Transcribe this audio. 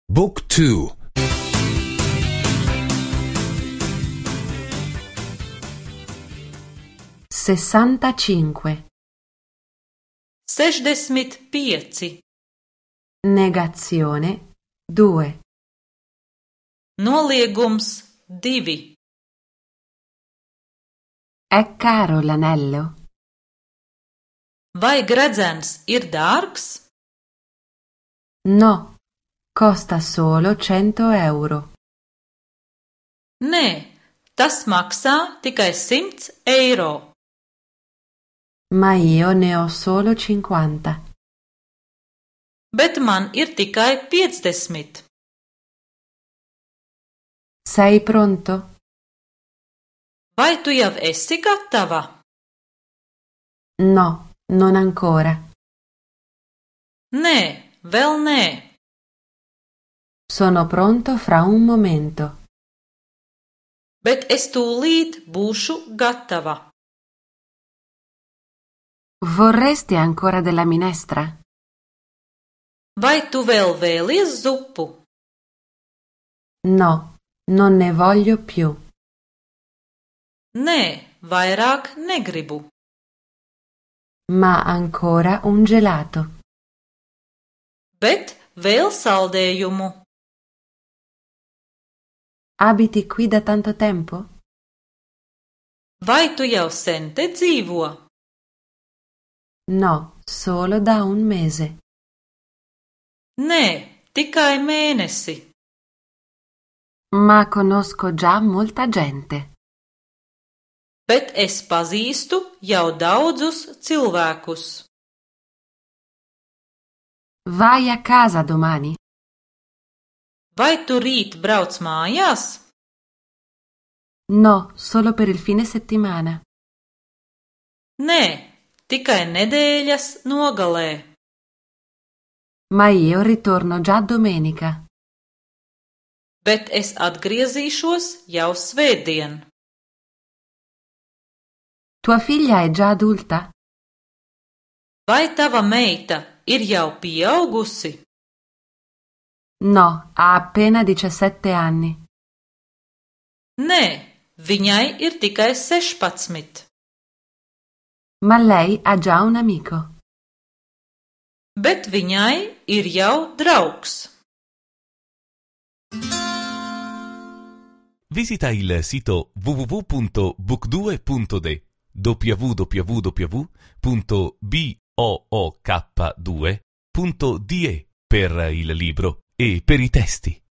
Book 2. 65. 65. Negazione 2. Noliegums 2. È caro l'anello? Vai gredzens ir dārgs? No, costa solo 100 euro. Nē, tas maksā tikai 100 eiro. Ma io ne ho solo 50. Bet man ir tikai 50. Sei pronto? Vai tu jau esi gatava? No, non ancora. Nē, vēl nē. Sono pronto fra un momento. Bet es tūlīt būšu gatava. Vorresti ancora della minestra? Vai tu vēl vēlies zupu? No, non ne voglio più. Nē, vairāk negribu. Ma ancora un gelato. Bet vēl saldējumu. Abiti qui da tanto tempo? Vai tu jau sen te dzīvo? No, solo da un mese. Nē, tikai mēnesi. Ma conosco già molta gente. Bet es pazīstu jau daudzus cilvēkus. Vai a casa domani? Vai tu rīt brauc mājās? No, solo per il fine settimana. Nē, tikai nedēļas nogalē. Ma io ritorno già domenica. Bet es atgriezīšos jau svētdien. Tua figlia è già adulta? Vai tava meita ir jau pieaugusi? No, ha appena 17 anni. Nē, viņai ir tikai 16. Ma lei ha già un amico. Bet viņai ir jau draugs. Visita il sito www.book2.de www.book2.de per il libro e per i testi.